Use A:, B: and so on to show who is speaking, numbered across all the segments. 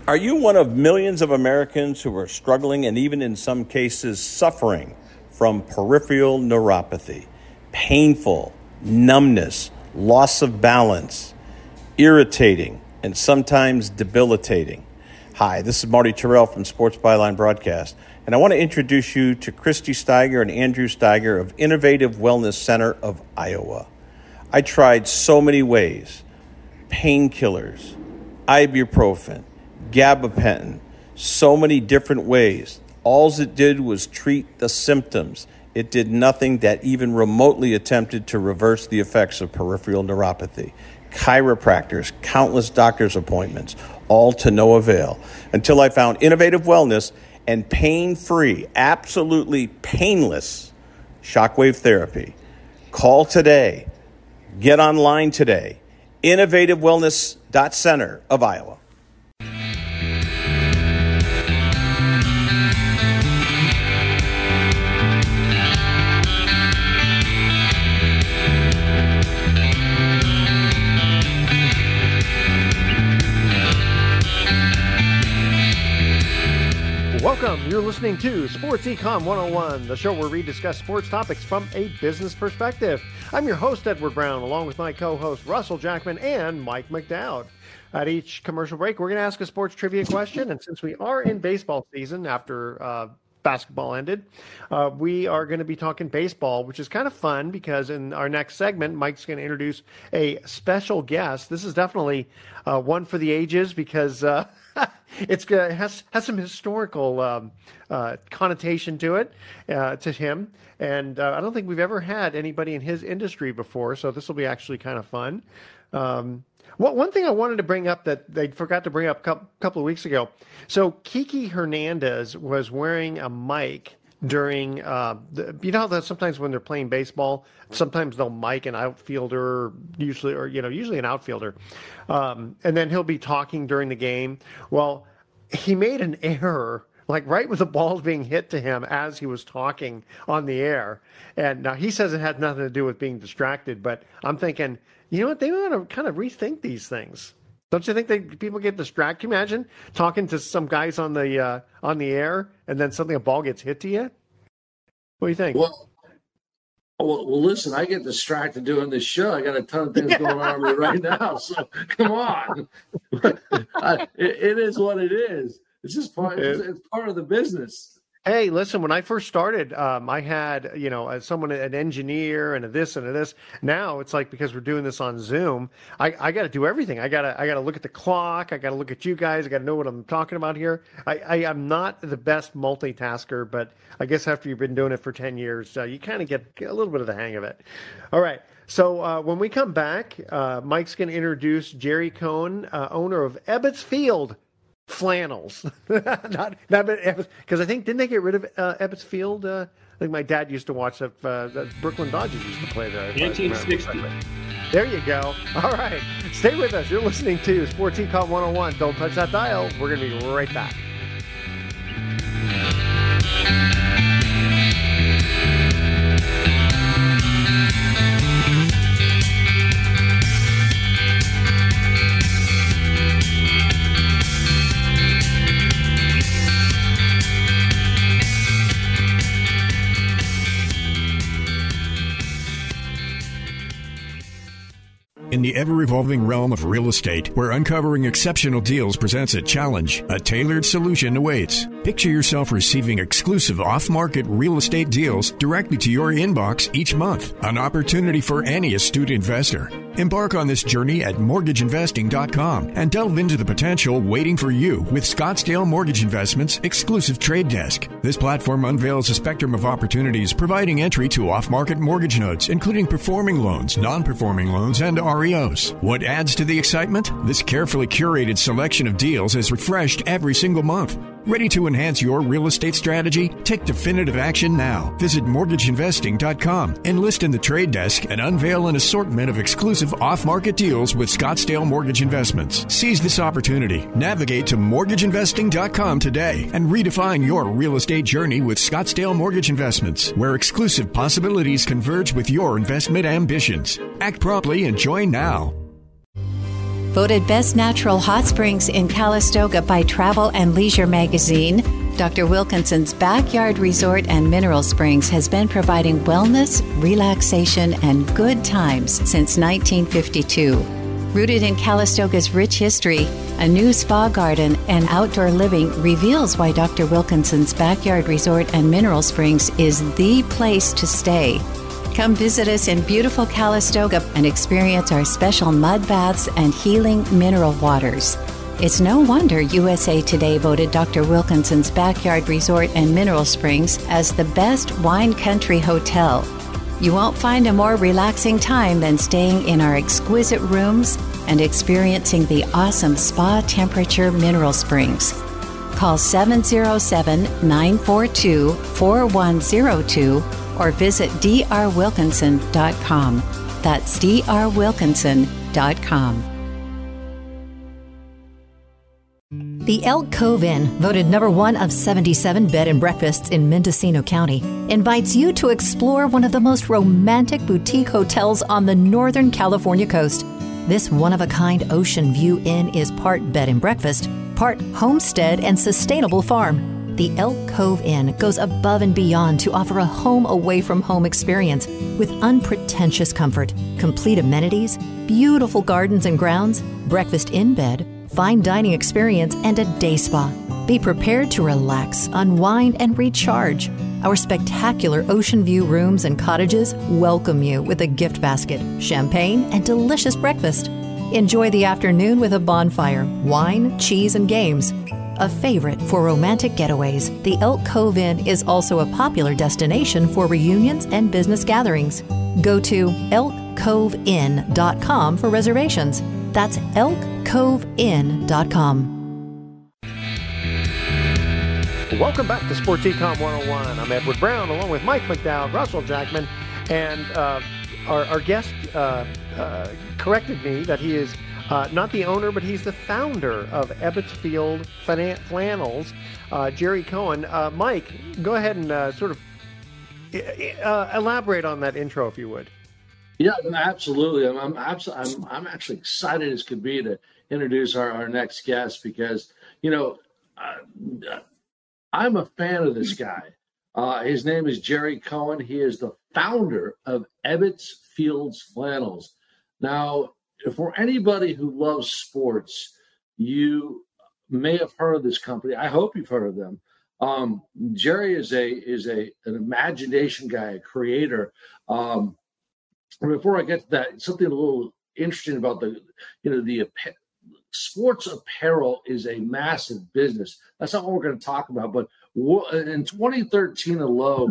A: Are you one of millions of Americans who are struggling and even in some cases suffering from peripheral neuropathy? Painful, numbness, loss of balance, irritating, and sometimes debilitating. Hi, this is Marty Terrell from Sports Byline Broadcast, and I want to introduce you to Christy Steiger and Andrew Steiger of Innovative Wellness Center of Iowa. I tried so many ways: painkillers, ibuprofen, gabapentin, so many different ways. All it did was treat the symptoms. It did nothing that even remotely attempted to reverse the effects of peripheral neuropathy. Chiropractors, countless doctor's appointments, all to no avail, until I found Innovative Wellness and pain-free, absolutely painless shockwave therapy. Call today. Get online today. InnovativeWellness.Center of Iowa.
B: Welcome. You're listening to Sports Econ 101, the show where we discuss sports topics from a business perspective. I'm your host, Edward Brown, along with my co-host, Russell Jackman and Mike McDowd. At each commercial break, we're going to ask a sports trivia question, and since we are in baseball season after basketball ended, we are going to be talking baseball, which is kind of fun because in our next segment, Mike's going to introduce a special guest. This is definitely one for the ages because it has some historical connotation to it, to him. And I don't think we've ever had anybody in his industry before, so this will be actually kind of fun. One thing I wanted to bring up that they forgot to bring up a couple of weeks ago. So Kiki Hernandez was wearing a mic during, you know that sometimes when they're playing baseball, sometimes they'll mic an outfielder, usually an outfielder. And then he'll be talking during the game. Well, he made an error, like right with the balls being hit to him as he was talking on the air. And now he says it had nothing to do with being distracted, but I'm thinking, you know what? They want to kind of rethink these things. Don't you think people get distracted? Can you imagine talking to some guys on the air and then suddenly a ball gets hit to you? What do you think?
C: Well, listen, I get distracted doing this show. I got a ton of things going on with me right now. So come on. It is what it is. It's just it's part of the business.
B: Hey, listen, when I first started, I had, an engineer and a this and a this. Now it's like, because we're doing this on Zoom, I got to do everything. I got to look at the clock. I got to look at you guys. I got to know what I'm talking about here. I'm not the best multitasker, but I guess after you've been doing it for 10 years, you kind of get a little bit of the hang of it. All right. So when we come back, Mike's going to introduce Jerry Cohn, owner of Ebbets Field Flannels. not because I think, didn't they get rid of Ebbets Field? I think my dad used to watch that Brooklyn Dodgers used to play there.
C: 1960.
B: There you go. All right. Stay with us. You're listening to Sports Econ 101. Don't touch that dial. We're going to be right back.
D: In the ever-evolving realm of real estate, where uncovering exceptional deals presents a challenge, a tailored solution awaits. Picture yourself receiving exclusive off-market real estate deals directly to your inbox each month, an opportunity for any astute investor. Embark on this journey at mortgageinvesting.com and delve into the potential waiting for you with Scottsdale Mortgage Investments' exclusive trade desk. This platform unveils a spectrum of opportunities providing entry to off-market mortgage notes, including performing loans, non-performing loans, and REOs. What adds to the excitement? This carefully curated selection of deals is refreshed every single month. Ready to enhance your real estate strategy? Take definitive action now. Visit mortgageinvesting.com, enlist in the trade desk, and unveil an assortment of exclusive off-market deals with Scottsdale Mortgage Investments. Seize this opportunity. Navigate to mortgageinvesting.com today and redefine your real estate journey with Scottsdale Mortgage Investments, where exclusive possibilities converge with your investment ambitions. Act promptly and join now.
E: Voted Best Natural Hot Springs in Calistoga by Travel and Leisure magazine, Dr. Wilkinson's Backyard Resort and Mineral Springs has been providing wellness, relaxation, and good times since 1952. Rooted in Calistoga's rich history, a new spa garden and outdoor living reveals why Dr. Wilkinson's Backyard Resort and Mineral Springs is the place to stay. Come visit us in beautiful Calistoga and experience our special mud baths and healing mineral waters. It's no wonder USA Today voted Dr. Wilkinson's Backyard Resort and Mineral Springs as the best wine country hotel. You won't find a more relaxing time than staying in our exquisite rooms and experiencing the awesome spa temperature mineral springs. Call 707-942-4102 or visit drwilkinson.com. That's drwilkinson.com.
F: The Elk Cove Inn, voted number 1 of 77 bed and breakfasts in Mendocino County, invites you to explore one of the most romantic boutique hotels on the Northern California coast. This one-of-a-kind ocean view inn is part bed and breakfast, part homestead and sustainable farm. The Elk Cove Inn goes above and beyond to offer a home-away-from-home experience with unpretentious comfort, complete amenities, beautiful gardens and grounds, breakfast in bed, fine dining experience, and a day spa. Be prepared to relax, unwind, and recharge. Our spectacular ocean view rooms and cottages welcome you with a gift basket, champagne, and delicious breakfast. Enjoy the afternoon with a bonfire, wine, cheese, and games. A favorite for romantic getaways, the Elk Cove Inn is also a popular destination for reunions and business gatherings. Go to elkcoveinn.com for reservations. That's elkcoveinn.com.
B: Welcome back to Sports Econ 101. I'm Edward Brown, along with Mike McDowell, Russell Jackman, and our guest corrected me that he is not the owner, but he's the founder of Ebbets Field Flannels, Jerry Cohen. Mike, go ahead and sort of elaborate on that intro, if you would.
C: Yeah, absolutely. I'm actually excited as could be to introduce our next guest because, I'm a fan of this guy. His name is Jerry Cohen. He is the founder of Ebbets Field Flannels. Now, for anybody who loves sports, you may have heard of this company. I hope you've heard of them. Jerry is an imagination guy, a creator. Before I get to that, something a little interesting about the sports apparel is a massive business. That's not what we're going to talk about. But in 2013 alone,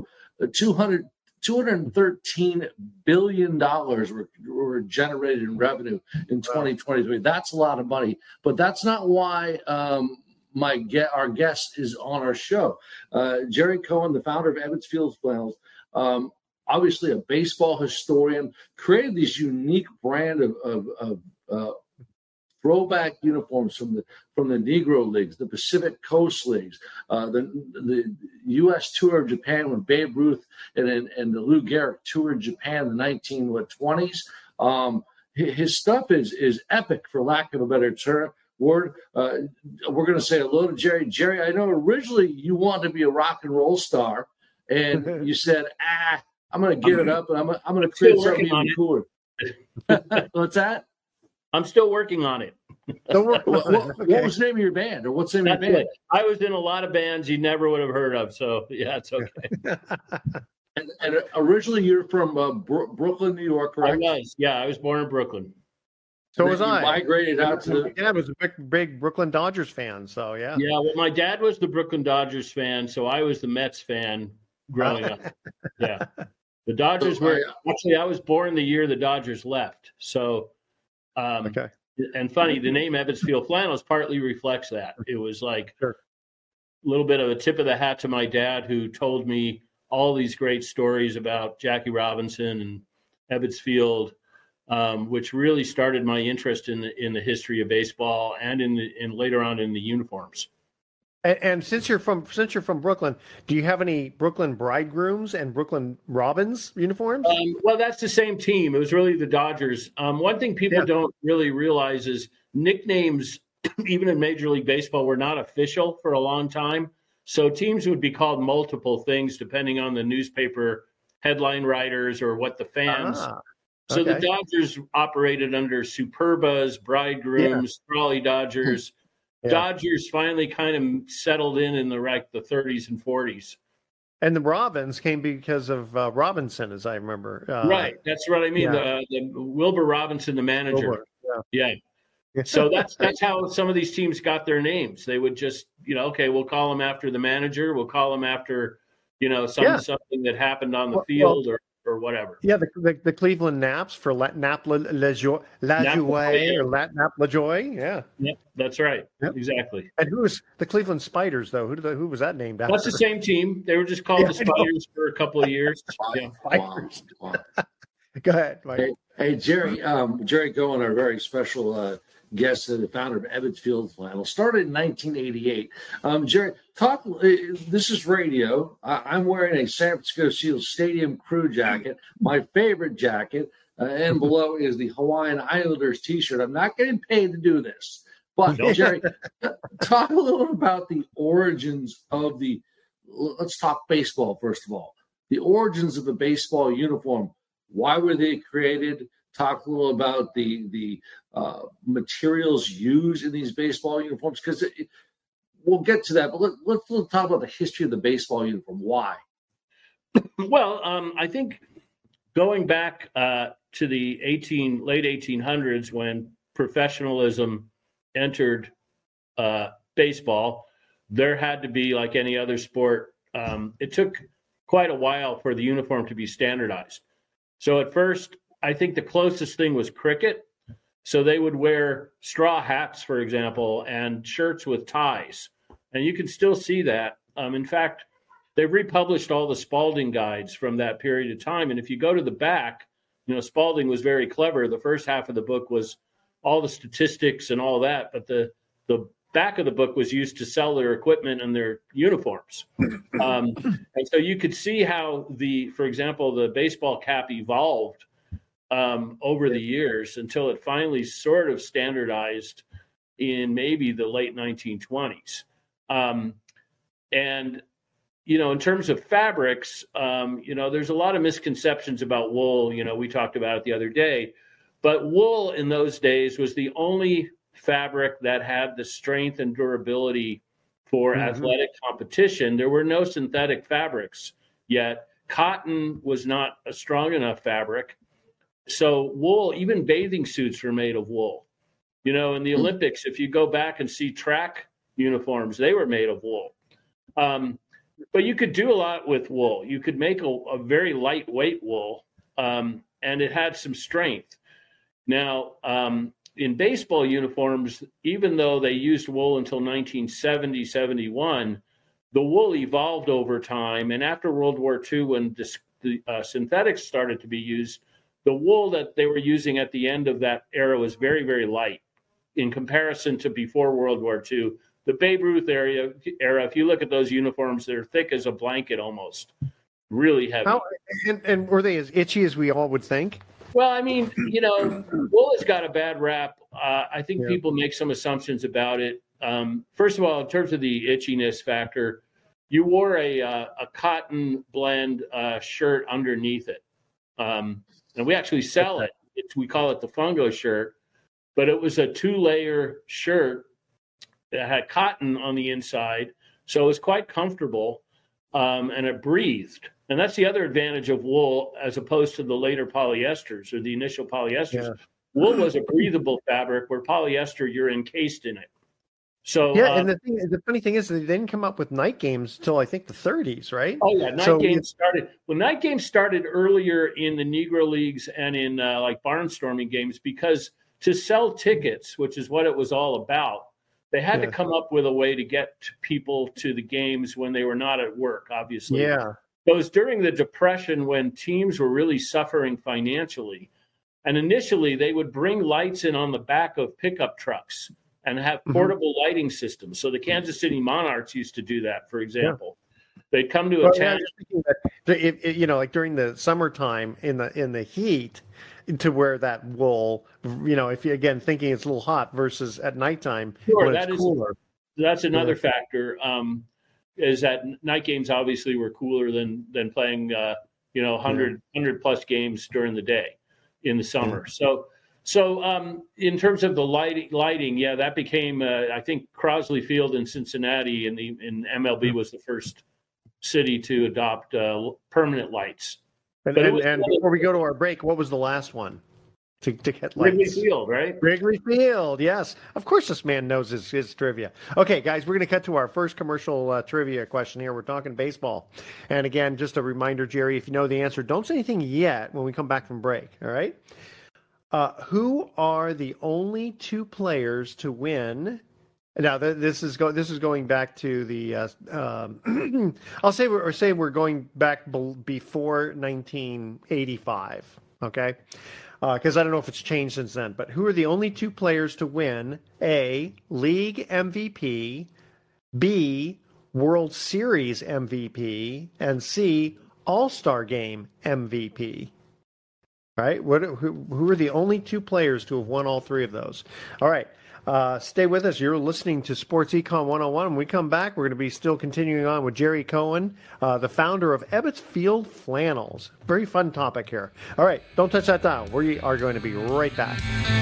C: $213 billion were generated in revenue in 2023. That's a lot of money, but that's not why our guest is on our show. Jerry Cohen, the founder of Ebbets Field Flannels, obviously a baseball historian, created this unique brand of throwback uniforms from the Negro Leagues, the Pacific Coast Leagues, the U.S. Tour of Japan when Babe Ruth and the Lou Gehrig toured Japan in the 1920s. His stuff is epic, for lack of a better word. We're going to say hello to Jerry. Jerry, I know originally you wanted to be a rock and roll star, and you said, I'm going to give it up, and I'm going to create something even cooler. What's that?
G: I'm still working on it.
C: What was the name of your band, or what's the name of your band?
G: I was in a lot of bands you never would have heard of, so yeah, it's okay.
C: and originally you're from Brooklyn, New York, correct?
G: I was born in Brooklyn.
B: So was I.
C: Migrated out to
B: I was a big Brooklyn Dodgers fan, so yeah.
G: Yeah, well, my dad was the Brooklyn Dodgers fan, so I was the Mets fan growing up. Yeah. The Dodgers I was born the year the Dodgers left, so okay. And funny, the name Ebbets Field Flannels partly reflects that. It was like a little bit of a tip of the hat to my dad, who told me all these great stories about Jackie Robinson and Ebbets Field, which really started my interest in the history of baseball and in later on in the uniforms.
B: And since you're from Brooklyn, do you have any Brooklyn Bridegrooms and Brooklyn Robins uniforms?
G: Well, that's the same team. It was really the Dodgers. One thing people don't really realize is nicknames, even in Major League Baseball, were not official for a long time. So teams would be called multiple things depending on the newspaper headline writers or what the fans. So the Dodgers operated under Superbas, Bridegrooms, Trolley Dodgers. Dodgers finally kind of settled in the 30s and 40s.
B: And the Robins came because of Robinson, as I remember.
G: Right. That's what I mean. The Wilbur Robinson, the manager.
B: Wilbur,
G: yeah. So that's how some of these teams got their names. They would just, okay, we'll call them after the manager. We'll call them after, something that happened on the field or whatever.
B: Yeah, the Cleveland Naps for Nap LaJoie or Nap LaJoie. Yeah,
G: that's right. Yep. Exactly.
B: And who was the Cleveland Spiders though? Who was that named after?
G: That's the same team. They were just called the Spiders for a couple of years.
B: Spiders. Wow. Go ahead, Mike.
C: Hey, Jerry. Jerry Cohen, our very special guest, the founder of Ebbets Field Flannel, started in 1988. Jerry, talk. This is radio. I'm wearing a San Francisco Seals Stadium crew jacket, my favorite jacket, and below is the Hawaiian Islanders T-shirt. I'm not getting paid to do this, but Jerry, talk a little about the origins of the. Let's talk baseball first of all. The origins of the baseball uniform. Why were they created? Talk a little about the materials used in these baseball uniforms, because we'll get to that. But let's talk about the history of the baseball uniform. Why?
G: Well, I think going back to the late 1800s, when professionalism entered baseball, there had to be, like any other sport, it took quite a while for the uniform to be standardized. So at first, I think the closest thing was cricket. So they would wear straw hats, for example, and shirts with ties. And you can still see that. In fact, they've republished all the Spalding guides from that period of time. And if you go to the back, Spalding was very clever. The first half of the book was all the statistics and all that. But the back of the book was used to sell their equipment and their uniforms. And so you could see how for example, the baseball cap evolved over the years until it finally sort of standardized in maybe the late 1920s. And, in terms of fabrics, there's a lot of misconceptions about wool. We talked about it the other day, but wool in those days was the only fabric that had the strength and durability for athletic competition. There were no synthetic fabrics yet. Cotton was not a strong enough fabric. So wool, even bathing suits were made of wool. In the Olympics, if you go back and see track uniforms, they were made of wool. But you could do a lot with wool. You could make a very lightweight wool, and it had some strength. Now, in baseball uniforms, even though they used wool until 1970, 71, the wool evolved over time. And after World War II, when the synthetics started to be used, the wool that they were using at the end of that era was very, very light in comparison to before World War II. The Babe Ruth era, if you look at those uniforms, they're thick as a blanket almost, really heavy.
B: And were they as itchy as we all would think?
G: Well, I mean, wool has got a bad rap. I think people make some assumptions about it. First of all, in terms of the itchiness factor, you wore a cotton blend shirt underneath it. And we actually sell it. We call it the fungo shirt, but it was a 2-layer shirt that had cotton on the inside. So it was quite comfortable, and it breathed. And that's the other advantage of wool as opposed to the later polyesters or the initial polyesters. Yeah. Wool was a breathable fabric, where polyester, you're encased in it. So
B: and the funny thing is, they didn't come up with night games till I think the 30s, right?
G: Oh yeah, night games started. Well, night games started earlier in the Negro Leagues and in like barnstorming games, because to sell tickets, which is what it was all about, they had to come up with a way to get people to the games when they were not at work, obviously.
B: Yeah.
G: So it was during the Depression when teams were really suffering financially. And initially, they would bring lights in on the back of pickup trucks and have portable lighting systems. So the Kansas City Monarchs used to do that, for example. They'd come to a town.
B: Like during the summertime in the heat, to wear that wool, if you again thinking it's a little hot versus at nighttime when it's cooler.
G: That's another factor. Is that night games obviously were cooler than playing 100 plus games during the day in the summer. So in terms of the lighting, that became I think Crosley Field in Cincinnati in MLB was the first city to adopt permanent lights.
B: And before we go to our break, what was the last one to get lights?
G: Wrigley Field, right?
B: Wrigley Field, yes. Of course this man knows his trivia. Okay, guys, we're going to cut to our first commercial trivia question here. We're talking baseball. And again, just a reminder, Jerry, if you know the answer, don't say anything yet when we come back from break, all right? Who are the only two players to win? Now, this is going back to the. I'll say we're going back before 1985. Okay, because I don't know if it's changed since then. But who are the only two players to win A, League MVP, B, World Series MVP, and C, All-Star Game MVP? Right? Who are the only two players to have won all three of those? All right. Stay with us. You're listening to Sports Econ 101. When we come back, we're going to be still continuing on with Jerry Cohen, the founder of Ebbets Field Flannels. Very fun topic here. All right. Don't touch that dial. We are going to be right back.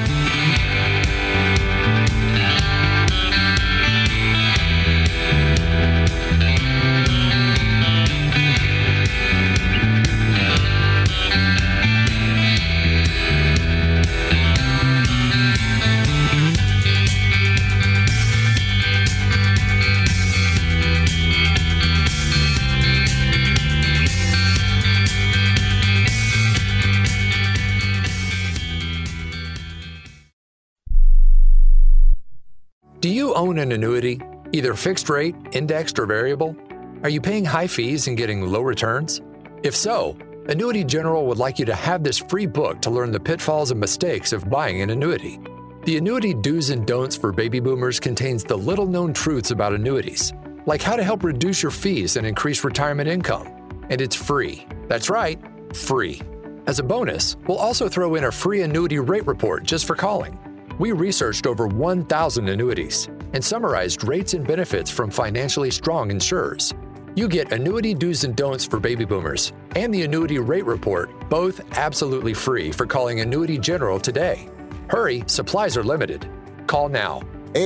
H: Do you own an annuity, either fixed rate, indexed, or variable? Are you paying high fees and getting low returns? If so, Annuity General would like you to have this free book to learn the pitfalls and mistakes of buying an annuity. The Annuity Do's and Don'ts for Baby Boomers contains the little-known truths about annuities, like how to help reduce your fees and increase retirement income. And it's free. That's right, free. As a bonus, we'll also throw in a free annuity rate report just for calling. We researched over 1,000 annuities and summarized rates and benefits from financially strong insurers. You get Annuity Do's and Don'ts for Baby Boomers and the Annuity Rate Report, both absolutely free for calling Annuity General today. Hurry, supplies are limited. Call now.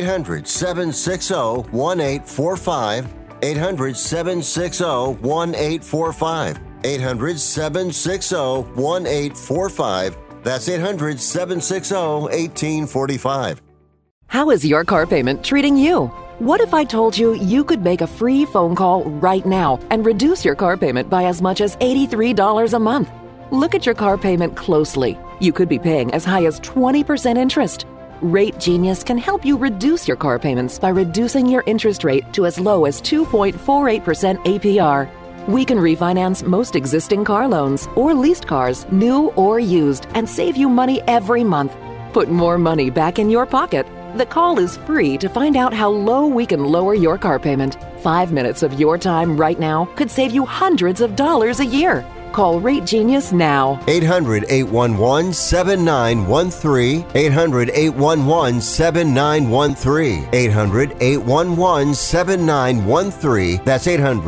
I: 800-760-1845. 800-760-1845. 800-760-1845. That's 800-760-1845.
J: How is your car payment treating you? What if I told you you could make a free phone call right now and reduce your car payment by as much as $83 a month? Look at your car payment closely. You could be paying as high as 20% interest. Rate Genius can help you reduce your car payments by reducing your interest rate to as low as 2.48% APR. We can refinance most existing car loans or leased cars, new or used, and save you money every month. Put more money back in your pocket. The call is free to find out how low we can lower your car payment. 5 minutes of your time right now could save you hundreds of dollars a year. Call Rate Genius now.
I: 800-811-7913. 800-811-7913. 800-811-7913. That's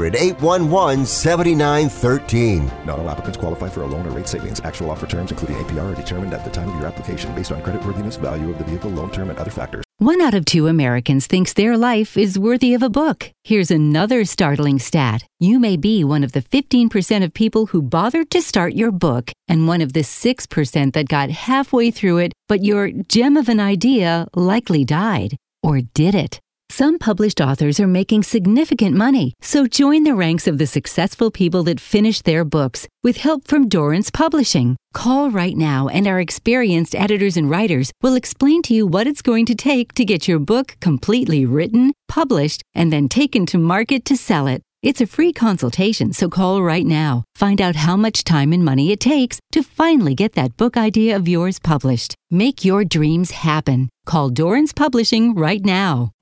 I: 800-811-7913.
K: Not all applicants qualify for a loan or rate savings. Actual offer terms, including APR, are determined at the time of your application based on creditworthiness, value of the vehicle, loan term, and other factors.
E: 1 out of 2 Americans thinks their life is worthy of a book. Here's another startling stat. You may be one of the 15% of people who bothered to start your book and one of the 6% that got halfway through it, but your gem of an idea likely died. Or did it? Some published authors are making significant money, so join the ranks of the successful people that finished their books with help from Dorrance Publishing. Call right now and our experienced editors and writers will explain to you what it's going to take to get your book completely written, published, and then taken to market to sell it.
L: It's a free consultation, so call right now. Find out how much time and money it takes to finally get that book idea of yours published. Make your dreams happen. Call Dorrance Publishing right now.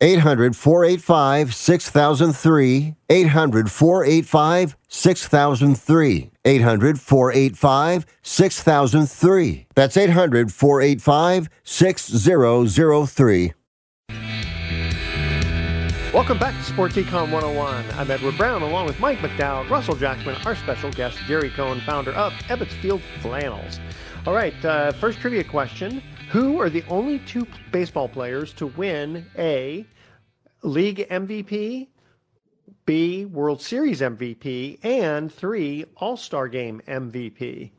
I: 800-485-6003. 800-485-6003. 800-485-6003. That's 800-485-6003.
B: Welcome back to Sports Econ 101. I'm Edward Brown, along with Mike McDowell, Russell Jackman, our special guest, Jerry Cohen, founder of Ebbets Field Flannels. All right, first trivia question. Who are the only two baseball players to win A, League MVP, B, World Series MVP, and 3, All-Star Game MVP?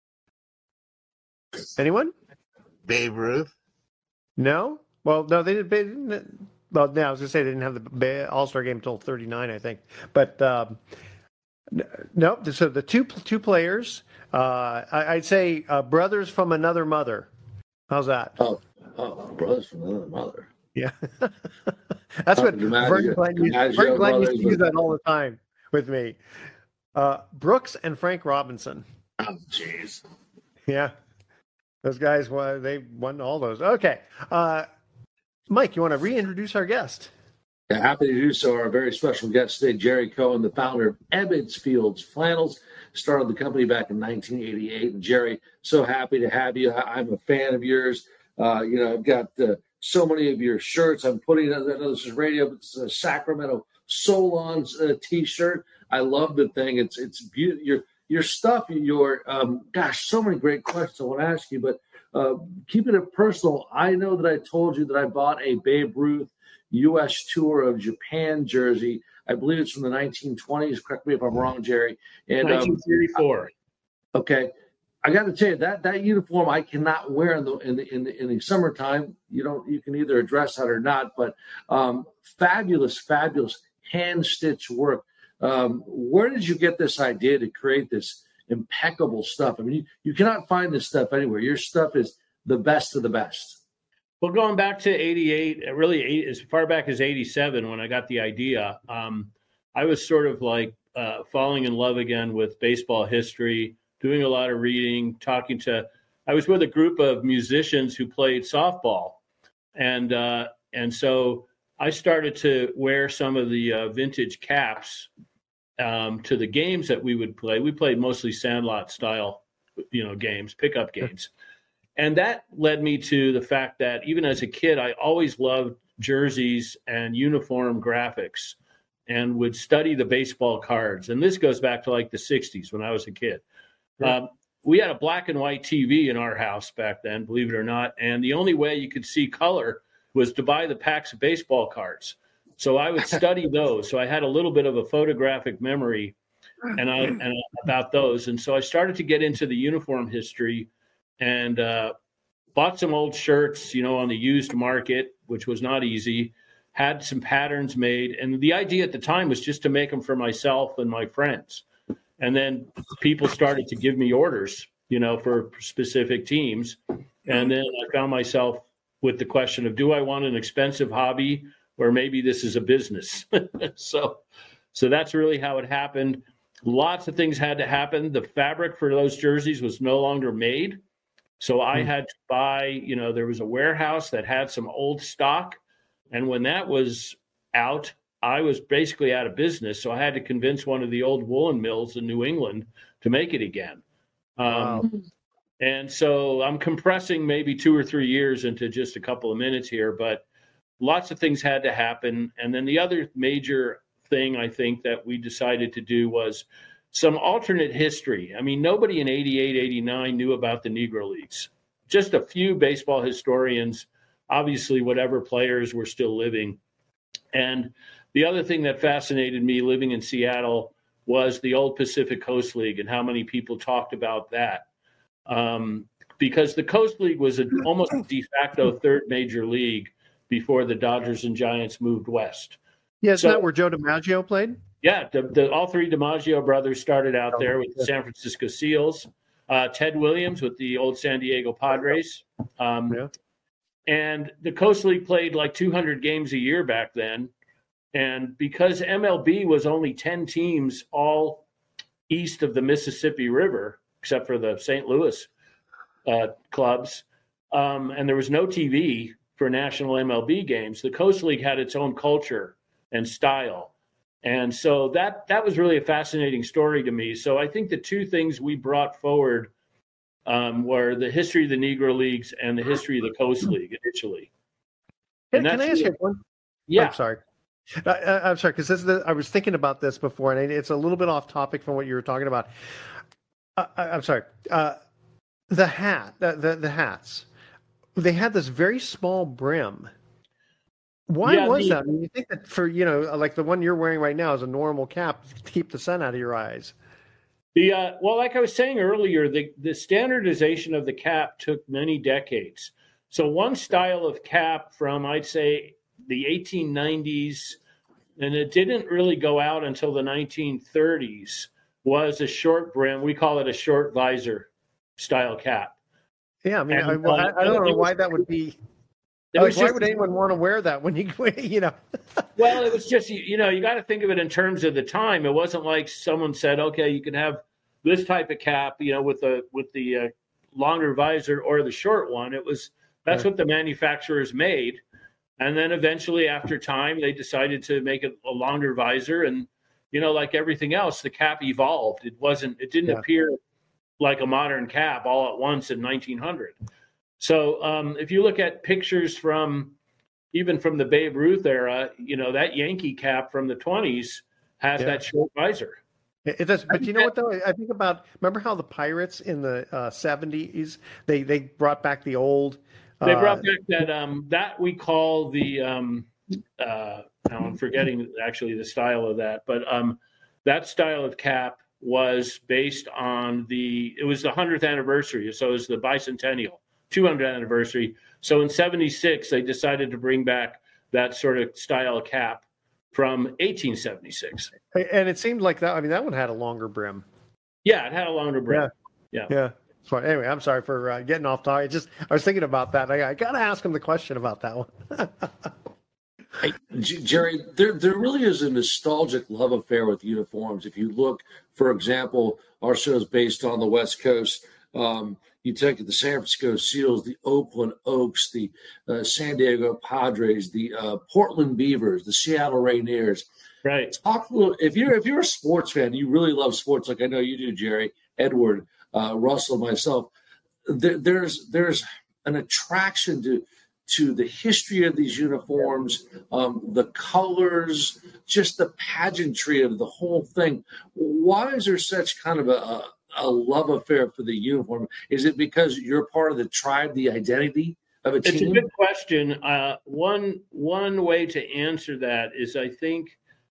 B: Anyone?
M: Babe Ruth?
B: No? Well, no, they didn't. Well, no, I was going to say they didn't have the All-Star Game until 39, I think. But no, so the two players, I'd say brothers from another mother. How's that?
C: Oh, brothers from another mother.
B: Yeah. That's what Vernon Glenn used to use that all the time with me. Brooks and Frank Robinson.
C: Oh, jeez.
B: Yeah. Those guys, they won all those. Okay. Mike, you want to reintroduce our guest?
C: Yeah, happy to do so. Our very special guest today, Jerry Cohen, the founder of Ebbets Field Flannels, started the company back in 1988. And Jerry, so happy to have you. I'm a fan of yours. I've got so many of your shirts. I'm putting, I know this is radio, but it's a Sacramento Solons T-shirt. I love the thing. It's beautiful. Your stuff, so many great questions I want to ask you, but keeping it personal, I know that I told you that I bought a Babe Ruth U.S. Tour of Japan jersey. I believe it's from the 1920s. Correct me if I'm wrong, Jerry. And
G: 1934.
C: Okay, I got to tell you that uniform I cannot wear in the summertime. You can either address that or not. But fabulous hand stitched work. Where did you get this idea to create this impeccable stuff? I mean, you cannot find this stuff anywhere. Your stuff is the best of the best.
G: Well, going back to 88, really as far back as 87, when I got the idea, I was sort of like falling in love again with baseball history, doing a lot of reading, I was with a group of musicians who played softball. And so I started to wear some of the vintage caps to the games that we would play. We played mostly sandlot style, games, pickup games. And that led me to the fact that even as a kid, I always loved jerseys and uniform graphics and would study the baseball cards. And this goes back to like the 60s when I was a kid. We had a black and white TV in our house back then, believe it or not. And the only way you could see color was to buy the packs of baseball cards. So I would study those. So I had a little bit of a photographic memory and about those. And so I started to get into the uniform history and bought some old shirts, on the used market, which was not easy, had some patterns made. And the idea at the time was just to make them for myself and my friends. And then people started to give me orders, for specific teams. And then I found myself with the question of, do I want an expensive hobby or maybe this is a business? So that's really how it happened. Lots of things had to happen. The fabric for those jerseys was no longer made. So I had to buy, there was a warehouse that had some old stock. And when that was out, I was basically out of business. So I had to convince one of the old woolen mills in New England to make it again. Wow. And so I'm compressing maybe 2 or 3 years into just a couple of minutes here, but lots of things had to happen. And then the other major thing I think that we decided to do was some alternate history. I mean, nobody in 88, 89 knew about the Negro Leagues. Just a few baseball historians, obviously whatever players were still living. And the other thing that fascinated me living in Seattle was the old Pacific Coast League and how many people talked about that. Because the Coast League was almost a de facto third major league before the Dodgers and Giants moved west.
B: Yeah, isn't that where Joe DiMaggio played?
G: Yeah, all three DiMaggio brothers started out there with the San Francisco Seals. Ted Williams with the old San Diego Padres. And the Coast League played like 200 games a year back then. And because MLB was only 10 teams all east of the Mississippi River, except for the St. Louis clubs, and there was no TV for national MLB games, the Coast League had its own culture and style. And so that was really a fascinating story to me. So I think the two things we brought forward were the history of the Negro Leagues and the history of the Coast League initially.
B: Can I ask you one?
G: Yeah.
B: I'm sorry. I'm sorry, because I was thinking about this before, and it's a little bit off topic from what you were talking about. I'm sorry. The hats, they had this very small brim. Why was that? I mean, you think that for, like the one you're wearing right now is a normal cap to keep the sun out of your eyes.
G: Well, like I was saying earlier, the standardization of the cap took many decades. So one style of cap from, I'd say, the 1890s, and it didn't really go out until the 1930s, was a short brim. We call it a short visor style cap.
B: Yeah, I mean, I don't know why that would be. Why would anyone want to wear that when you?
G: Well, it was just, you got to think of it in terms of the time. It wasn't like someone said, okay, you can have this type of cap, with the longer visor or the short one. That's what the manufacturers made. And then eventually after time, they decided to make it a longer visor. And, like everything else, the cap evolved. It didn't appear like a modern cap all at once in 1900. So if you look at pictures even from the Babe Ruth era, that Yankee cap from the 20s has that short visor.
B: It does. But you know what, though? I think remember how the Pirates in the 70s, they brought back the old.
G: They brought back that we call the, now I'm forgetting actually the style of that, but that style of cap was based on it was the 100th anniversary. So it was the bicentennial, 200th anniversary. So in 76, they decided to bring back that sort of style cap from 1876.
B: And it seemed like that one had a longer brim.
G: Yeah, it had a longer brim. Yeah.
B: So anyway, I'm sorry for getting off topic. I was thinking about that. I got to ask him the question about that one.
C: Hey, Jerry, there really is a nostalgic love affair with uniforms. If you look, for example, our show is based on the West Coast. You take the San Francisco Seals, the Oakland Oaks, the San Diego Padres, the Portland Beavers, the Seattle Rainiers.
G: Right.
C: Talk a little. If you're a sports fan, you really love sports, like I know you do, Jerry, Edward, Russell, myself. There's an attraction to the history of these uniforms, the colors, just the pageantry of the whole thing. Why is there such kind of a love affair for the uniform? Is it because you're part of the tribe, the identity of a team?
G: It's a good question. One way to answer that is, I think,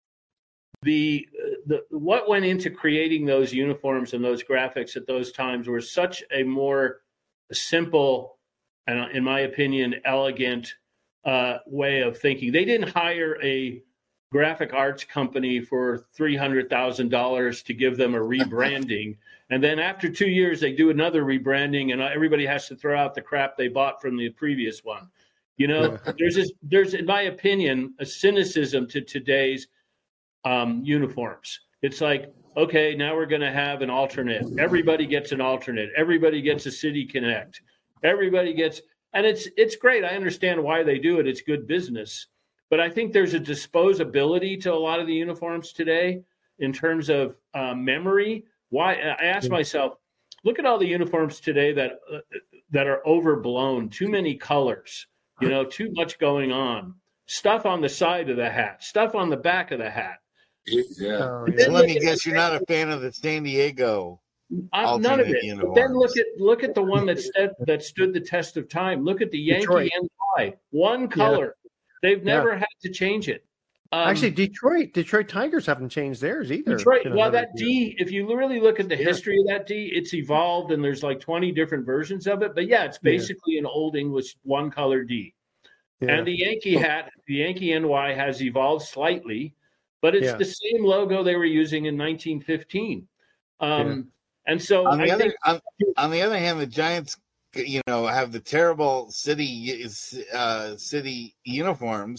G: the what went into creating those uniforms and those graphics at those times were such a more simple and, in my opinion, elegant way of thinking. They didn't hire a graphic arts company for $300,000 to give them a rebranding. And then after 2 years, they do another rebranding and everybody has to throw out the crap they bought from the previous one. There's, in my opinion, a cynicism to today's uniforms. It's like, okay, now we're going to have an alternate. Everybody gets an alternate. Everybody gets a City Connect. Everybody gets, and it's great. I understand why they do it. It's good business. But I think there's a disposability to a lot of the uniforms today in terms of memory. Why? I ask myself, look at all the uniforms today that are overblown, too many colors, too much going on, stuff on the side of the hat, stuff on the back of the hat.
C: Yeah.
M: Let me guess, you're not a fan of the San Diego.
G: None of it. But then look at the one that stood the test of time. Look at the Yankee NY. One color. They've never had to change it.
B: Actually, Detroit Tigers haven't changed theirs either.
G: Detroit. Well, that D, if you really look at the history of that D, it's evolved and there's like 20 different versions of it. But yeah, it's basically an Old English one color D. Yeah. And the Yankee hat, the Yankee NY has evolved slightly, but it's the same logo they were using in 1915. And so
M: on the other hand, the Giants, have the terrible city uniforms,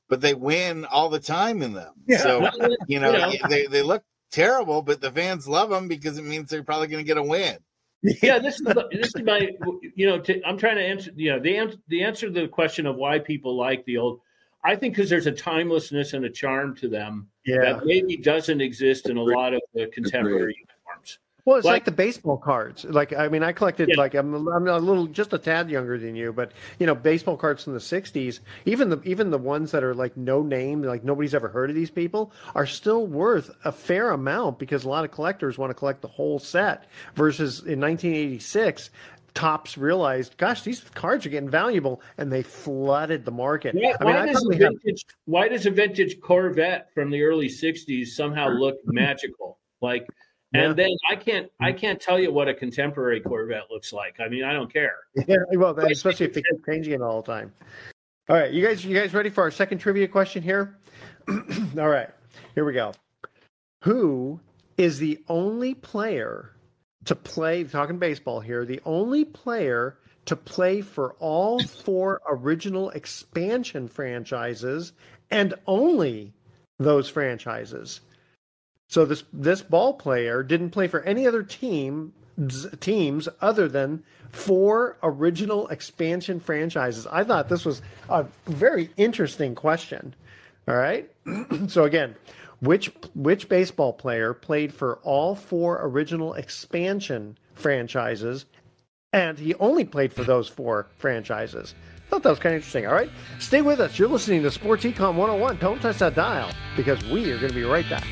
M: but they win all the time in them.
B: Yeah.
M: So, they look terrible, but the fans love them because it means they're probably going to get a win.
G: Yeah, this is my, I'm trying to answer, the answer to the question of why people like the old, I think because there's a timelessness and a charm to them that maybe doesn't exist in a lot of the contemporary uniforms.
B: Well, it's like the baseball cards. Like, I mean, I collected, I'm a little, just a tad younger than you, but, baseball cards from the 60s, even the ones that are like no name, like nobody's ever heard of these people, are still worth a fair amount because a lot of collectors want to collect the whole set versus in 1986, Topps realized, gosh, these cards are getting valuable, and they flooded the market.
G: Yeah, why does a vintage Corvette from the early 60s somehow look magical? Like, and then I can't tell you what a contemporary Corvette looks like. I mean, I don't care.
B: Yeah, well, especially if they keep changing it all the time. All right, you guys ready for our second trivia question here? All right, here we go. Who is the only player to play, talking baseball here, the only player to play for all 4 original expansion franchises and only those franchises? So this ball player didn't play for any other teams other than 4 original expansion franchises. I thought this was a very interesting question. All right. So again, which baseball player played for all 4 original expansion franchises, and he only played for those 4 franchises? I thought that was kind of interesting. All right. Stay with us. You're listening to Sports Econ 101. Don't touch that dial because we are going to be right back.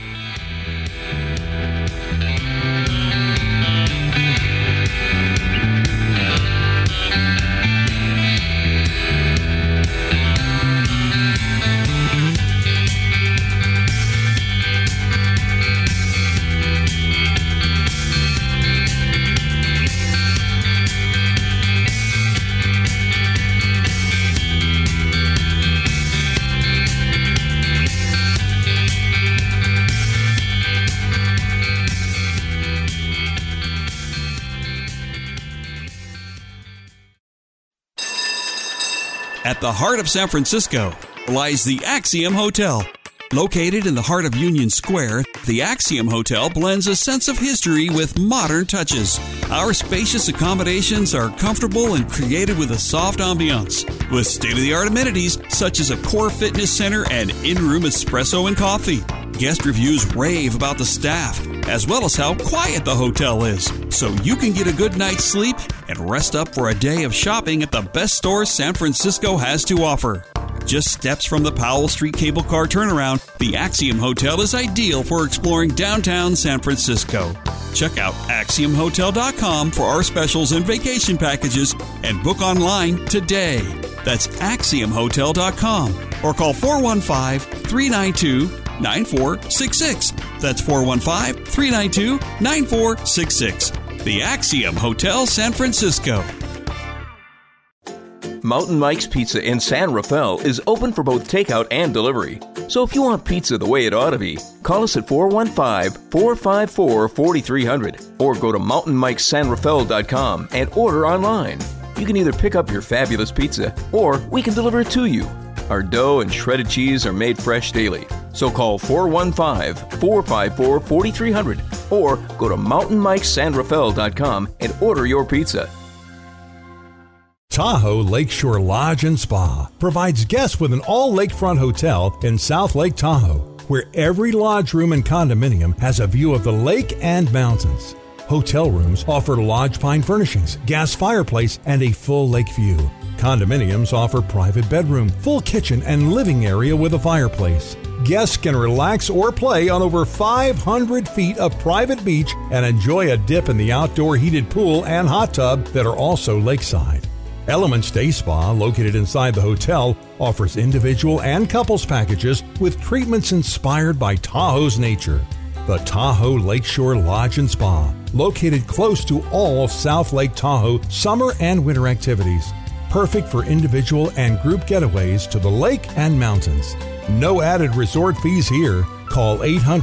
N: At the heart of San Francisco lies the Axiom Hotel. Located in the heart of Union Square, the Axiom Hotel blends a sense of history with modern touches. Our spacious accommodations are comfortable and created with a soft ambiance, with state-of-the-art amenities such as a core fitness center and in-room espresso and coffee. Guest reviews rave about the staff, as well as how quiet the hotel is, so you can get a good night's sleep and rest up for a day of shopping at the best stores San Francisco has to offer. Just steps from the Powell Street cable car turnaround, the Axiom Hotel is ideal for exploring downtown San Francisco. Check out AxiomHotel.com for our specials and vacation packages and book online today. That's AxiomHotel.com or call 415-392-9466. That's 415-392-9466. The Axiom Hotel, San Francisco.
O: Mountain Mike's Pizza in San Rafael is open for both takeout and delivery. So if you want pizza the way it ought to be, call us at 415-454-4300 or go to mountainmikesanrafael.com and order online. You can either pick up your fabulous pizza or we can deliver it to you. Our dough and shredded cheese are made fresh daily. So call 415-454-4300 or go to mountainmikesanrafael.com and order your pizza.
P: Tahoe Lakeshore Lodge and Spa provides guests with an all-lakefront hotel in South Lake Tahoe, where every lodge room and condominium has a view of the lake and mountains. Hotel rooms offer lodge pine furnishings, gas fireplace, and a full lake view. Condominiums offer private bedroom, full kitchen, and living area with a fireplace. Guests can relax or play on over 500 feet of private beach and enjoy a dip in the outdoor heated pool and hot tub that are also lakeside. Elements Day Spa, located inside the hotel, offers individual and couples packages with treatments inspired by Tahoe's nature. The Tahoe Lakeshore Lodge and Spa, located close to all South Lake Tahoe summer and winter activities. Perfect for individual and group getaways to the lake and mountains. No added resort fees here. Call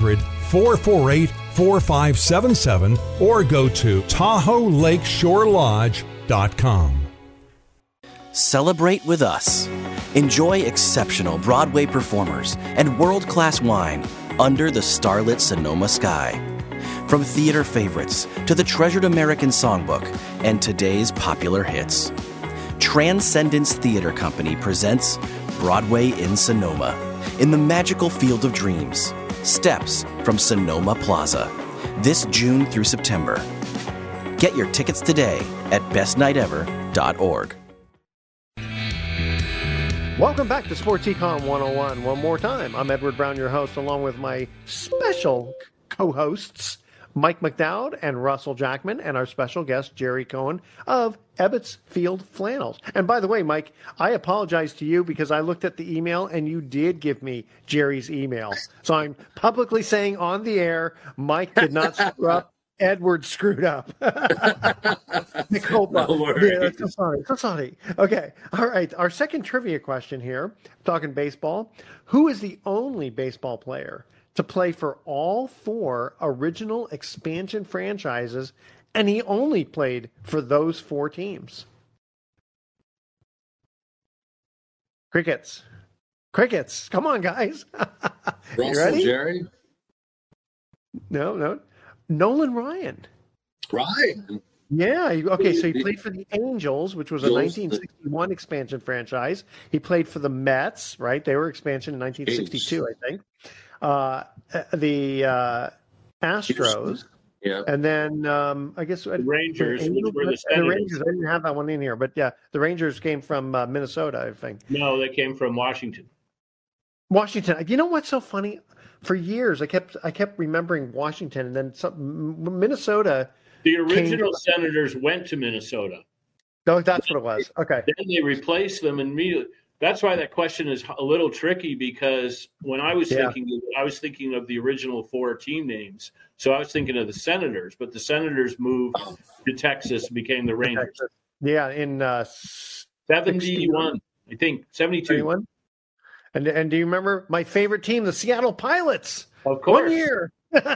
P: 800-448-4577 or go to TahoeLakeshoreLodge.com.
Q: Celebrate with us. Enjoy exceptional Broadway performers and world-class wine under the starlit Sonoma sky. From theater favorites to the treasured American Songbook and today's popular hits, Transcendence Theater Company presents Broadway in Sonoma, in the magical field of dreams, steps from Sonoma Plaza, this June through September. Get your tickets today at bestnightever.org.
B: Welcome back to Sports Econ 101. One more time, I'm Edward Brown, your host, along with my special co-hosts, Mike McDowd and Russell Jackman, and our special guest, Jerry Cohen of Ebbets Field Flannels. And by the way, Mike, I apologize to you because I looked at the email and you did give me Jerry's email. So I'm publicly saying on the air, Mike did not screw up. Edward screwed up. Nicole, yeah, so sorry. Okay. All right. Our second trivia question here, talking baseball. Who is the only baseball player to play for all 4 original expansion franchises, and he only played for those 4 teams? Crickets. Come on, guys. You ready?
C: Jerry?
B: No. Nolan Ryan.
C: Ryan?
B: Yeah. Okay, so he played for the Angels, which was a 1961 expansion franchise. He played for the Mets, right? They were expansion in 1962, I think. The Astros.
C: Yeah.
B: And then I guess
G: the Rangers, which were the Senators.
B: The Rangers, I didn't have that one in here, but yeah, the Rangers came from Minnesota, I think.
G: No, they came from Washington.
B: Washington. You know what's so funny? For years, I kept remembering Washington, and then Minnesota.
G: The original Senators went to Minnesota.
B: No, that's what it was. Okay.
G: Then they replaced them immediately. That's why that question is a little tricky, because when I was thinking of the original 4 team names. So I was thinking of the Senators, but the Senators moved to Texas and became the Rangers.
B: Texas. Yeah, in
G: 71, I think 72.
B: 71? And do you remember my favorite team, the Seattle Pilots?
G: Of course.
B: 1 year.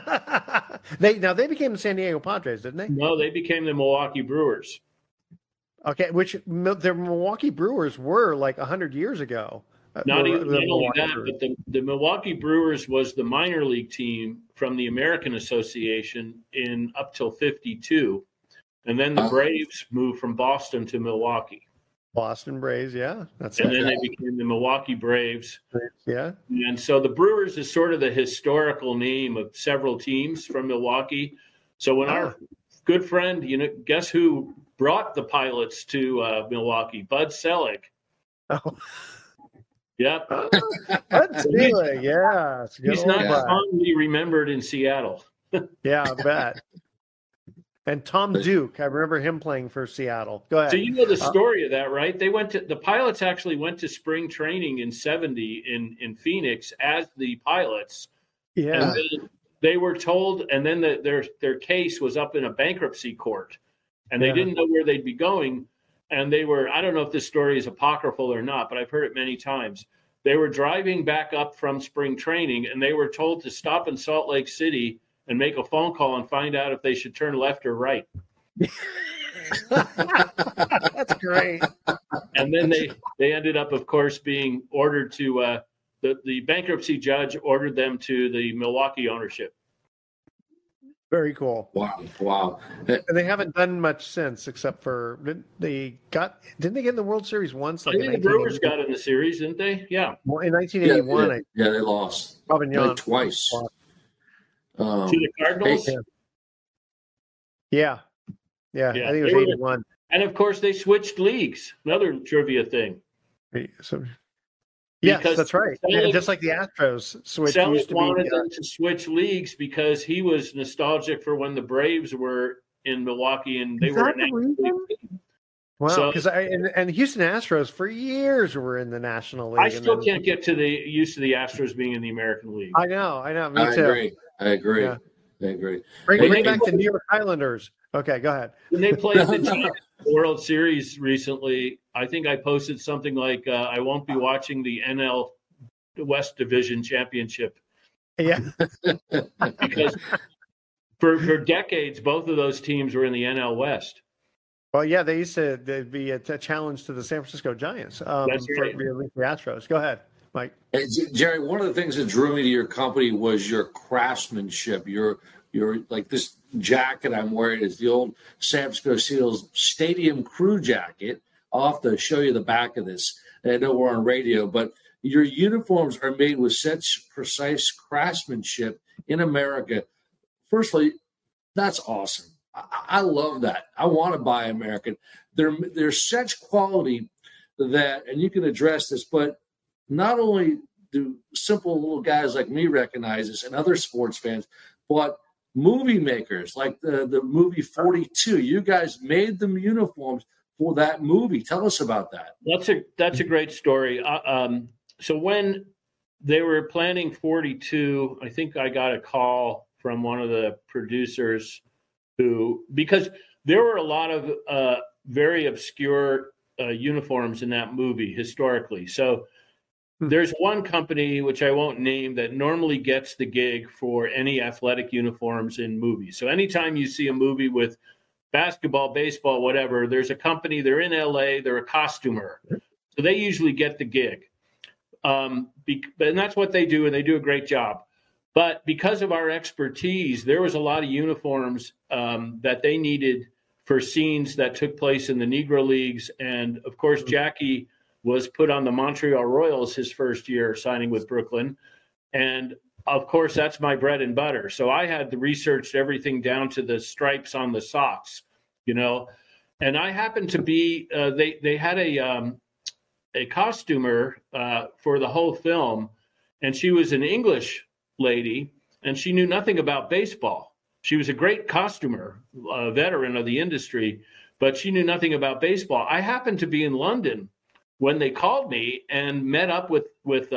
B: They became the San Diego Padres, didn't they?
G: No, they became the Milwaukee Brewers.
B: Okay, which the Milwaukee Brewers were like 100 years ago.
G: Not only that, but the Milwaukee Brewers was the minor league team from the American Association in up till 52. And then the Braves moved from Boston to Milwaukee.
B: Boston Braves, yeah.
G: And then they became the Milwaukee Braves.
B: Yeah.
G: And so the Brewers is sort of the historical name of several teams from Milwaukee. So when our good friend, guess who brought the Pilots to Milwaukee? Bud Selig.
B: Oh.
G: Yep.
B: Bud Selig, yeah.
G: He's not fondly remembered in Seattle.
B: Yeah, I bet. And Tom Duke, I remember him playing for Seattle. Go ahead.
G: So you know the story of that, right? The Pilots actually went to spring training in 70 in Phoenix as the Pilots.
B: Yeah.
G: And they were told, and then their case was up in a bankruptcy court, and they didn't know where they'd be going. And they were, I don't know if this story is apocryphal or not, but I've heard it many times. They were driving back up from spring training, and they were told to stop in Salt Lake City and make a phone call and find out if they should turn left or right.
B: That's great.
G: And then they ended up, of course, being ordered to the bankruptcy judge ordered them to the Milwaukee ownership.
B: Very cool.
C: Wow.
B: And they haven't done much since, except for didn't they get in the World Series once?
G: I think the Brewers got in the series, didn't they? Yeah.
B: Well, in 1981.
C: Yeah, they lost.
B: Robin
C: twice.
G: To the Cardinals?
B: Yeah. I think it was 81.
G: And, of course, they switched leagues. Another trivia thing.
B: Yes, that's right. Just like the Astros switched.
G: Selig wanted them to switch leagues because he was nostalgic for when the Braves were in Milwaukee and they were in
B: Wow, because and Houston Astros for years were in the National League.
G: I still can't get to the use of the Astros being in the American League.
B: I know. Me too.
C: I agree.
B: Yeah.
C: I agree.
B: Bring back the New York Islanders. Okay, go ahead.
G: When they played the World Series recently, I think I posted something like, I won't be watching the NL West Division Championship.
B: Yeah.
G: Because for decades, both of those teams were in the NL West.
B: Well, yeah, they used to be a challenge to the San Francisco Giants
G: That's right.
B: for the Astros. Go ahead, Mike.
C: Hey, Jerry, one of the things that drew me to your company was your craftsmanship. Your like this jacket I'm wearing is the old San Francisco Seals Stadium Crew jacket. I'll have to show you the back of this. I know we're on radio, but your uniforms are made with such precise craftsmanship in America. Firstly, that's awesome. I love that. I want to buy American. There's such quality that, and you can address this, but not only do simple little guys like me recognize this and other sports fans, but movie makers like the movie 42. You guys made them uniforms for that movie. Tell us about that.
G: That's a great story. So when they were planning 42, I think I got a call from one of the producers because there were a lot of very obscure uniforms in that movie historically. So there's one company, which I won't name, that normally gets the gig for any athletic uniforms in movies. So anytime you see a movie with basketball, baseball, whatever, there's a company, they're in LA, they're a costumer. So they usually get the gig. And that's what they do, and they do a great job. But because of our expertise, there was a lot of uniforms that they needed for scenes that took place in the Negro Leagues. And, of course, Jackie was put on the Montreal Royals his first year signing with Brooklyn. And, of course, that's my bread and butter. So I had to research everything down to the stripes on the socks, And I happened to be they had a costumer for the whole film, and she was an English lady, and she knew nothing about baseball. She was a great costumer, a veteran of the industry, but she knew nothing about baseball. I happened to be in London when they called me and met up with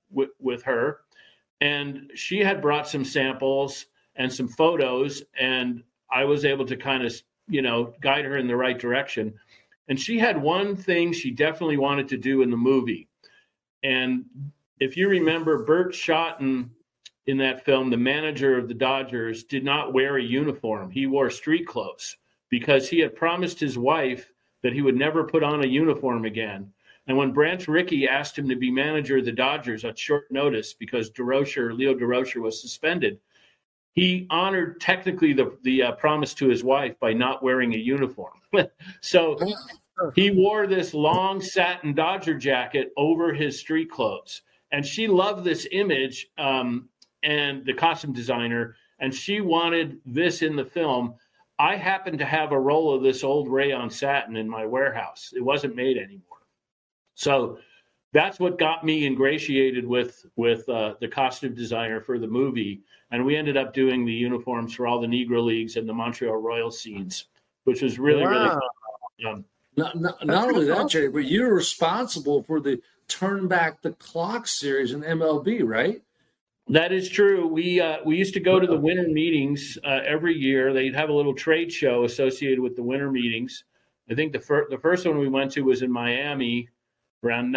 G: her, and she had brought some samples and some photos, and I was able to kind of, guide her in the right direction. And she had one thing she definitely wanted to do in the movie. And if you remember, Bert Schotten in that film, the manager of the Dodgers, did not wear a uniform. He wore street clothes because he had promised his wife that he would never put on a uniform again. And when Branch Rickey asked him to be manager of the Dodgers at short notice because Leo Durocher was suspended, he honored technically the promise to his wife by not wearing a uniform. So he wore this long satin Dodger jacket over his street clothes. And she loved this image, and the costume designer, and she wanted this in the film. I happened to have a roll of this old rayon satin in my warehouse. It wasn't made anymore. So that's what got me ingratiated with the costume designer for the movie. And we ended up doing the uniforms for all the Negro Leagues and the Montreal Royals scenes, which was really, really fun.
C: Not only that, Jerry, but you're responsible for the Turn Back the Clock series in MLB, right?
G: That is true. We used to go to the winter meetings every year. They'd have a little trade show associated with the winter meetings. I think the first one we went to was in Miami around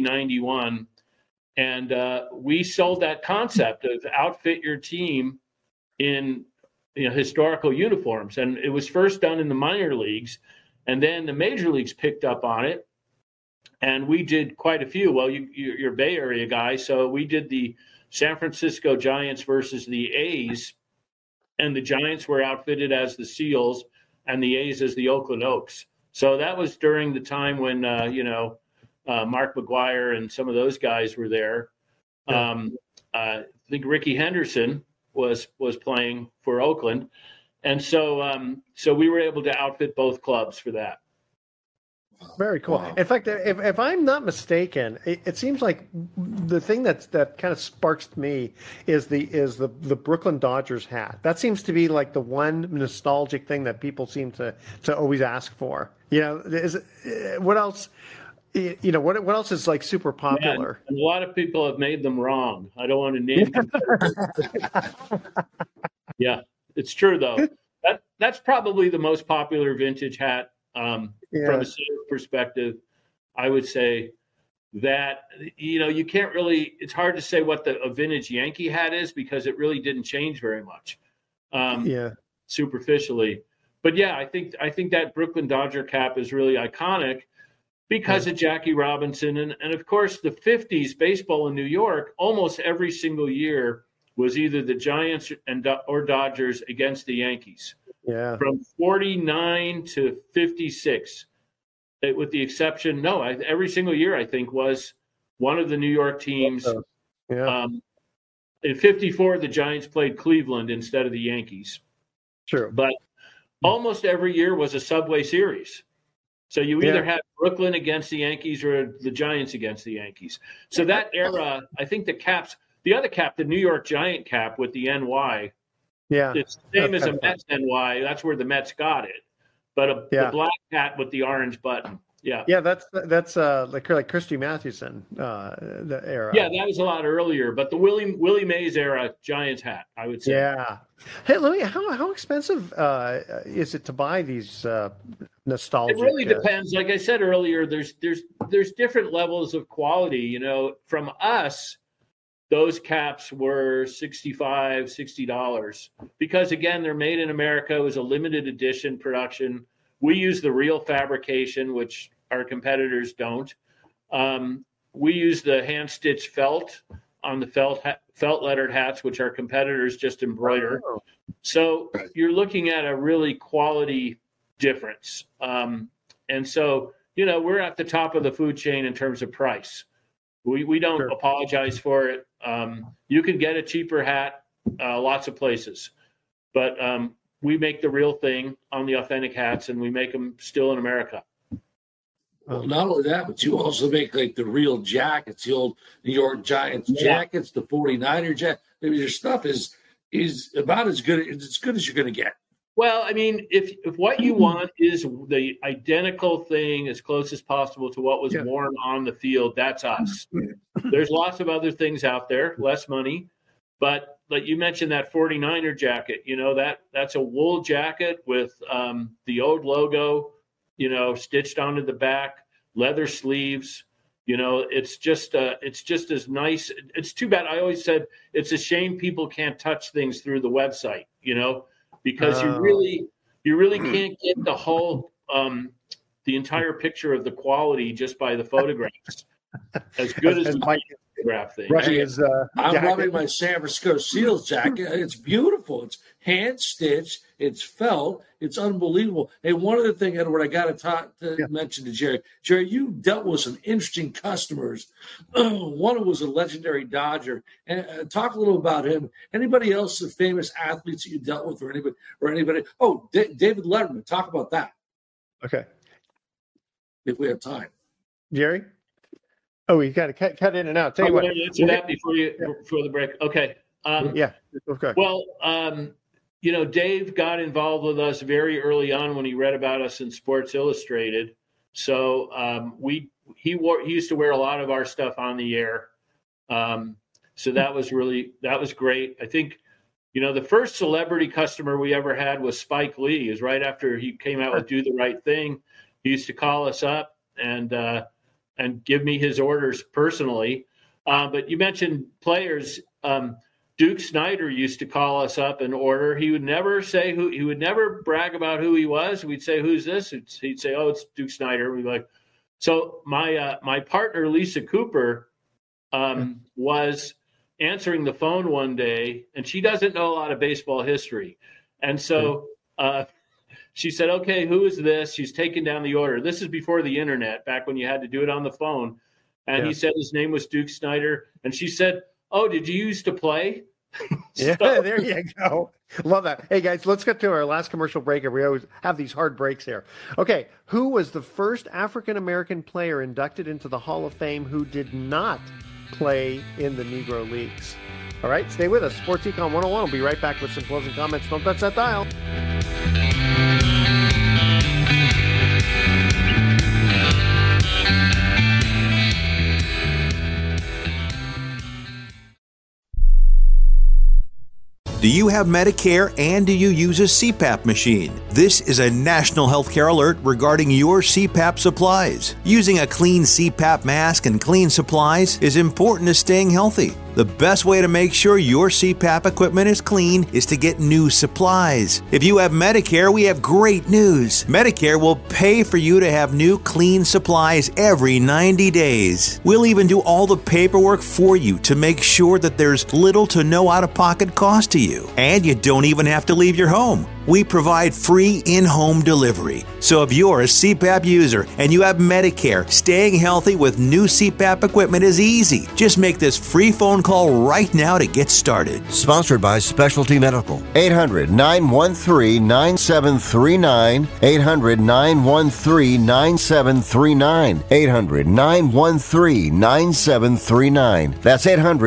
G: 91. And we sold that concept of outfit your team in historical uniforms. And it was first done in the minor leagues. And then the major leagues picked up on it. And we did quite a few. Well, you're a Bay Area guy, so we did the San Francisco Giants versus the A's. And the Giants were outfitted as the Seals and the A's as the Oakland Oaks. So that was during the time when, Mark McGwire and some of those guys were there. I think Ricky Henderson was playing for Oakland. And so we were able to outfit both clubs for that.
B: Very cool. Wow. In fact, if I'm not mistaken, it seems like the thing that kind of sparks me is the Brooklyn Dodgers hat. That seems to be like the one nostalgic thing that people seem to always ask for. What else? What else is like super popular?
G: Man, a lot of people have made them wrong. I don't want to name them. Yeah, it's true though. That's probably the most popular vintage hat. From a sales perspective, I would say that, you can't really, it's hard to say what a vintage Yankee hat is because it really didn't change very much superficially. But yeah, I think that Brooklyn Dodger cap is really iconic because of Jackie Robinson. And of course, the 50s baseball in New York, almost every single year was either the Giants or Dodgers against the Yankees.
B: Yeah.
G: From 49 to 56, with the exception, every single year, I think, was one of the New York teams.
B: Yeah.
G: In 54, the Giants played Cleveland instead of the Yankees.
B: True.
G: But almost every year was a Subway Series. So you either had Brooklyn against the Yankees or the Giants against the Yankees. So that era, I think the other cap, the New York Giant cap with the NY, it's the same as a Mets NY. That's where the Mets got it. But the black hat with the orange button. Yeah.
B: Yeah, that's like Christy Mathewson, the era.
G: Yeah, that was a lot earlier. But the Willie Mays era Giants hat, I would say.
B: Yeah. Hey, how expensive is it to buy these nostalgic?
G: It really depends. Like I said earlier, there's different levels of quality. You know, from us, those caps were $65, $60 because again, they're made in America. It was a limited edition production. We use the real fabrication, which our competitors don't. We use the hand-stitched felt on the felt lettered hats, which our competitors just embroider. Oh. So you're looking at a really quality difference. And so, we're at the top of the food chain in terms of price. We don't apologize for it. You can get a cheaper hat lots of places, but we make the real thing on the authentic hats, and we make them still in America.
C: Well, not only that, but you also make like the real jackets, the old New York Giants jackets, the 49er jacket. I mean, your stuff is about as good as you're going to get.
G: Well, I mean, if what you want is the identical thing as close as possible to what was worn on the field, that's us. There's lots of other things out there, less money, but like you mentioned that 49er jacket, that's a wool jacket with the old logo, stitched onto the back, leather sleeves. It's just as nice. It's too bad. I always said it's a shame people can't touch things through the website, because you really can't get the whole the entire picture of the quality just by the photographs. As good as the photograph thing.
C: Right. I'm rubbing my San Francisco Seals jacket. It's beautiful. It's hand stitched. It's felt. It's unbelievable. Hey, one other thing, Edward, I got to mention to Jerry. Jerry, you dealt with some interesting customers. One was a legendary Dodger. And talk a little about him. Anybody else, the famous athletes that you dealt with, or anybody? Oh, David Letterman. Talk about that.
B: Okay.
C: If we have time,
B: Jerry. Oh, we got to cut in and out.
G: I'm going to answer that before the break. Okay.
B: Okay.
G: Well, Dave got involved with us very early on when he read about us in Sports Illustrated. So he used to wear a lot of our stuff on the air. So that was great. I think, the first celebrity customer we ever had was Spike Lee. It was right after he came out with Do the Right Thing. He used to call us up and give me his orders personally. But you mentioned players. Duke Snider used to call us up and order. He would never say he would never brag about who he was. We'd say, "Who's this?" He'd say, "Oh, it's Duke Snider." We'd be like, so my partner, Lisa Cooper, was answering the phone one day, and she doesn't know a lot of baseball history. And so she said, "Okay, who is this?" She's taking down the order. This is before the internet, back when you had to do it on the phone. And he said his name was Duke Snider. And she said, "Oh, did you used to play?"
B: Yeah, there you go. Love that. Hey, guys, let's get to our last commercial break. We always have these hard breaks here. Okay, who was the first African-American player inducted into the Hall of Fame who did not play in the Negro Leagues? All right, stay with us. Sports Econ 101. We'll be right back with some closing comments. Don't touch that dial.
R: Do you have Medicare and do you use a CPAP machine? This is a national healthcare alert regarding your CPAP supplies. Using a clean CPAP mask and clean supplies is important to staying healthy. The best way to make sure your CPAP equipment is clean is to get new supplies. If you have Medicare, we have great news. Medicare will pay for you to have new clean supplies every 90 days. We'll even do all the paperwork for you to make sure that there's little to no out-of-pocket cost to you. And you don't even have to leave your home. We provide free in-home delivery. So if you're a CPAP user and you have Medicare, staying healthy with new CPAP equipment is easy. Just make this free phone call right now to get started.
I: Sponsored by Specialty Medical. 800-913-9739. 800-913-9739. 800-913-9739. That's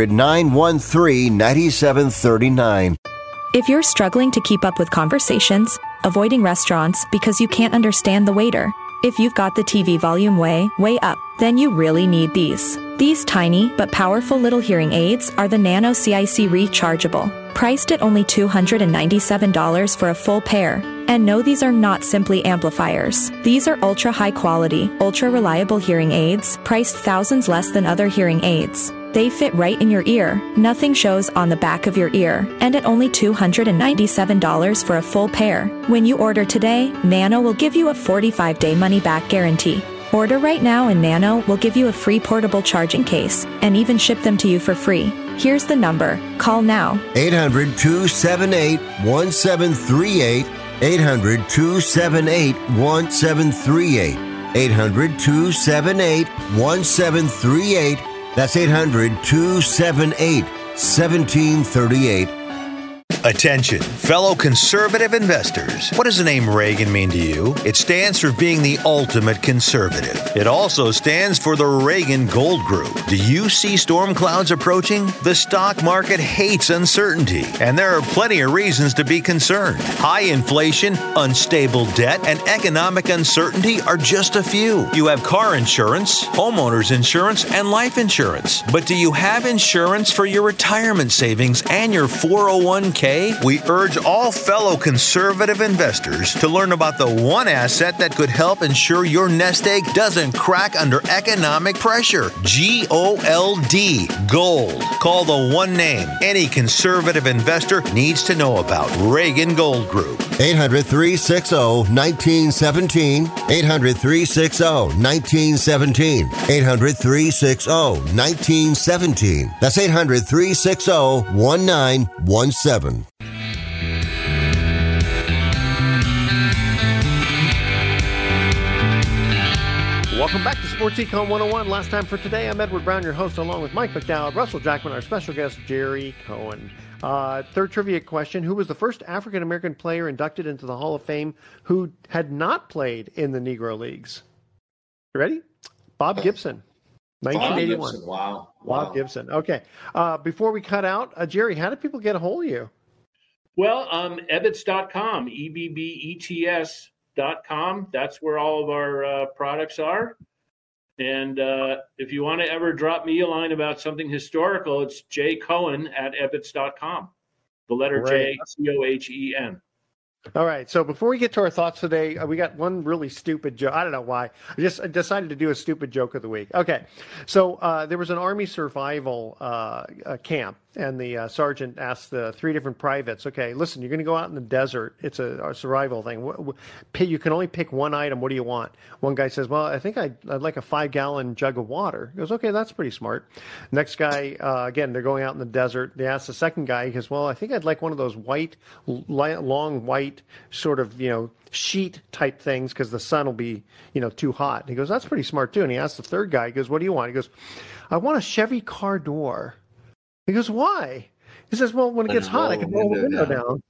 I: 800-913-9739.
S: If you're struggling to keep up with conversations, avoiding restaurants because you can't understand the waiter, if you've got the TV volume way up, then you really need these. These tiny but powerful little hearing aids are the Nano CIC Rechargeable, priced at only $297 for a full pair. And no, these are not simply amplifiers. These are ultra high quality, ultra reliable hearing aids, priced thousands less than other hearing aids. They fit right in your ear, nothing shows on the back of your ear, and at only $297 for a full pair. When you order today, Nano will give you a 45-day money-back guarantee. Order right now and Nano will give you a free portable charging case and even ship them to you for free. Here's the number. Call now.
I: 800-278-1738. 800-278-1738. 800-278-1738. That's 800-278-1738.
R: Attention, fellow conservative investors. What does the name Reagan mean to you? It stands for being the ultimate conservative. It also stands for the Reagan Gold Group. Do you see storm clouds approaching? The stock market hates uncertainty, and there are plenty of reasons to be concerned. High inflation, unstable debt, and economic uncertainty are just a few. You have car insurance, homeowners insurance, and life insurance. But do you have insurance for your retirement savings and your 401k? We urge all fellow conservative investors to learn about the one asset that could help ensure your nest egg doesn't crack under economic pressure. GOLD. Gold. Call the one name any conservative investor needs to know about. Reagan Gold Group.
I: 800-360-1917. 800-360-1917. 800-360-1917. That's 800-360-1917.
B: Welcome back to Sports Econ 101. Last time for today, I'm Edward Brown, your host, along with Mike McDowell, Russell Jackman, our special guest, Jerry Cohen. Third trivia question. Who was the first African-American player inducted into the Hall of Fame who had not played in the Negro Leagues? You ready? Bob Gibson. 1981.
C: Bob Gibson. Wow.
B: Bob Gibson. Okay. Before we cut out, Jerry, how do people get a hold of you?
G: Well, Ebbets.com, EBBETS.com. That's where all of our products are. And if you want to ever drop me a line about something historical, it's jcohen@Ebbets.com. The letter J, COHEN.
B: All right. So before we get to our thoughts today, we got one really stupid joke. I don't know why. I decided to do a stupid joke of the week. Okay. So there was an Army survival camp, and the sergeant asked the three different privates, okay, listen, you're going to go out in the desert. It's a survival thing. You can only pick one item. What do you want? One guy says, well, I think I'd like a 5-gallon jug of water. He goes, okay, that's pretty smart. Next guy, again, they're going out in the desert. They ask the second guy, he goes, well, I think I'd like one of those long white sort of, sheet type things because the sun will be, too hot. And he goes, that's pretty smart too. And he asks the third guy, he goes, what do you want? He goes, I want a Chevy car door. He goes, why? He says, well, when it gets hot, I can roll the window down.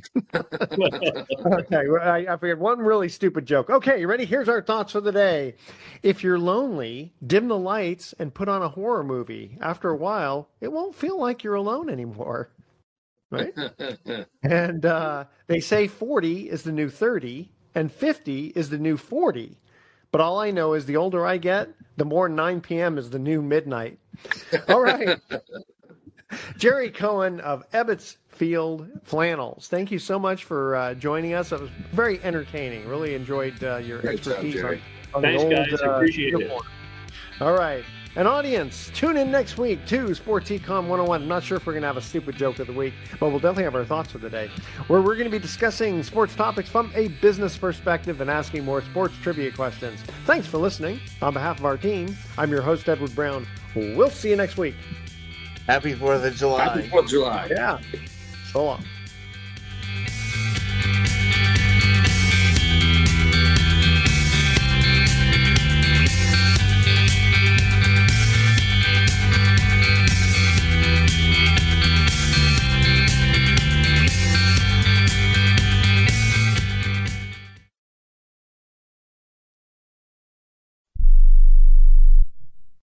B: Okay, well, I figured one really stupid joke. Okay, you ready? Here's our thoughts for the day. If you're lonely, dim the lights and put on a horror movie. After a while, it won't feel like you're alone anymore. Right? And they say 40 is the new 30 and 50 is the new 40. But all I know is the older I get, the more 9 p.m. is the new midnight. All right. Jerry Cohen of Ebbets Field Flannels. Thank you so much for joining us. It was very entertaining. Really enjoyed your expertise on
G: Thanks,
B: the old
G: guys. I appreciate it.
B: All right. And audience, tune in next week to Sports Econ 101. I'm not sure if we're going to have a stupid joke of the week, but we'll definitely have our thoughts for the day, where we're going to be discussing sports topics from a business perspective and asking more sports trivia questions. Thanks for listening. On behalf of our team, I'm your host, Edward Brown. We'll see you next week.
M: Happy 4th of July.
C: Happy 4th of July.
B: Yeah. So long.